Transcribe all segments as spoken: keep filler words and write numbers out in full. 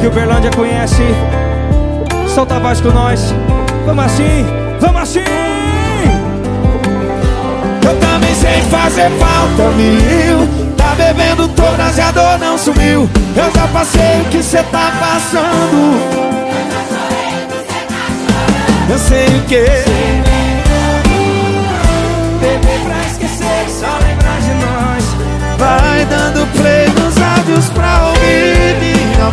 que o Uberlândia conhece. Solta a voz com nós. Vamos assim, vamos assim. Eu também sei fazer falta mil. Tá bebendo todas e a dor não sumiu. Eu já passei o que cê tá passando. Eu sei o que. Beber pra esquecer, só lembrar de nós. Vai dando play nos áudios pra ouvir minha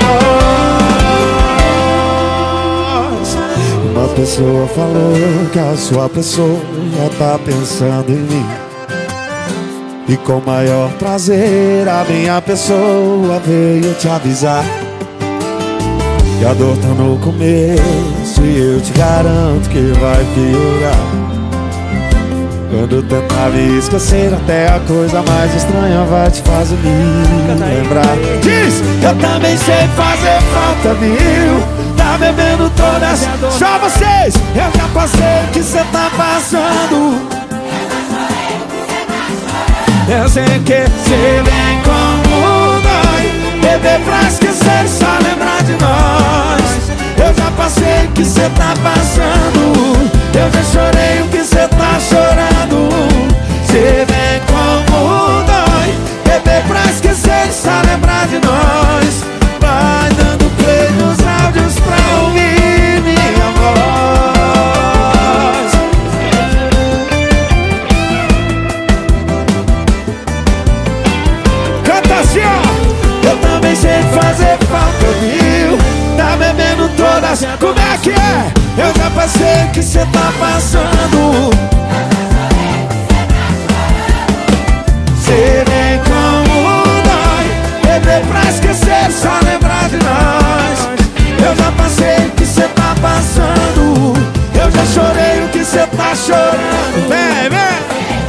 voz. Uma pessoa falou que a sua pessoa tá pensando em mim, e com maior prazer a minha pessoa veio te avisar que a dor tá no começo e eu te garanto que vai piorar. Quando tentar me esquecer, até a coisa mais estranha vai te fazer me lembrar. Diz! Eu também sei fazer falta mil. Tá bebendo todas, só vocês. Eu já passei o que cê tá passando. Eu sei que cê vem como dói. Beber pra esquecer, só lembrar de nós. Eu já passei o que cê tá passando. Eu já chorei o que cê tá chorando. Cê vem como dói. Beber pra esquecer, só lembrar de nós. Vai dando play nos áudios pra ouvir minha voz. Canta assim, ó. Eu também sei fazer falta mil. Tá bebendo todas, como é que é? Eu já passei o que cê tá passando. Cê vem como dói. Beber pra esquecer, só lembrar de nós. Eu já passei o que cê tá passando. Eu já chorei o que cê tá chorando. Vem, vem.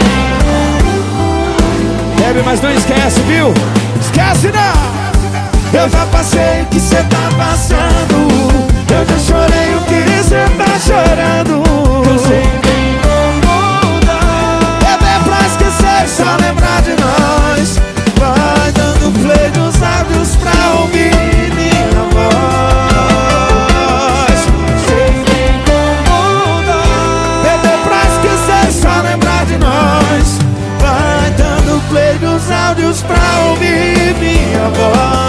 Bebe, mas não esquece, viu? Esquece não. Eu já passei o que cê tá passando. Eu já chorei o que cê tá chorando. Eu sei bem como dói. Beber pra esquecer, só lembrar de nós. Vai dando play nos áudios pra ouvir minha voz. Sei bem como dói. Beber pra esquecer, só lembrar de nós. Vai dando play nos áudios pra ouvir minha voz.